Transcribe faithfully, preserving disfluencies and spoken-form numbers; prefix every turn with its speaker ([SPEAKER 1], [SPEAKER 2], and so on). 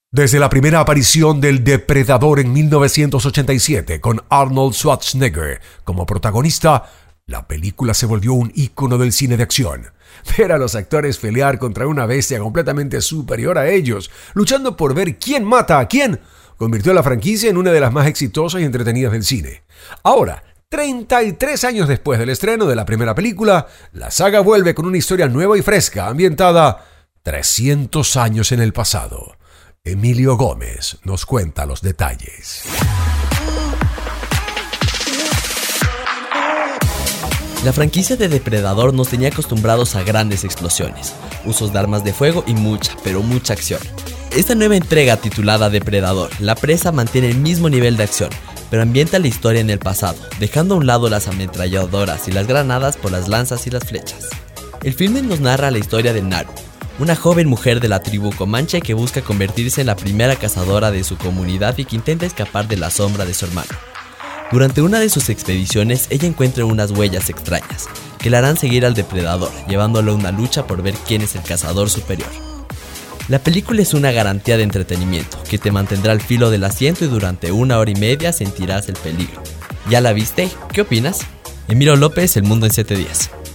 [SPEAKER 1] Desde la primera aparición del Depredador en mil novecientos ochenta y siete con Arnold Schwarzenegger como protagonista, la película se volvió un ícono del cine de acción. Ver a los actores pelear contra una bestia completamente superior a ellos, luchando por ver quién mata a quién, convirtió a la franquicia en una de las más exitosas y entretenidas del cine. Ahora, treinta y tres años después del estreno de la primera película, la saga vuelve con una historia nueva y fresca, ambientada trescientos años en el pasado. Emilio Gómez nos cuenta los detalles.
[SPEAKER 2] La franquicia de Depredador nos tenía acostumbrados a grandes explosiones, usos de armas de fuego y mucha, pero mucha acción. Esta nueva entrega titulada Depredador, la presa mantiene el mismo nivel de acción, pero ambienta la historia en el pasado, dejando a un lado las ametralladoras y las granadas por las lanzas y las flechas. El filme nos narra la historia de Naru, una joven mujer de la tribu Comanche que busca convertirse en la primera cazadora de su comunidad y que intenta escapar de la sombra de su hermano. Durante una de sus expediciones, ella encuentra unas huellas extrañas que la harán seguir al depredador, llevándolo a una lucha por ver quién es el cazador superior. La película es una garantía de entretenimiento que te mantendrá al filo del asiento y durante una hora y media sentirás el peligro. ¿Ya la viste? ¿Qué opinas? Emilio López, El Mundo en siete días.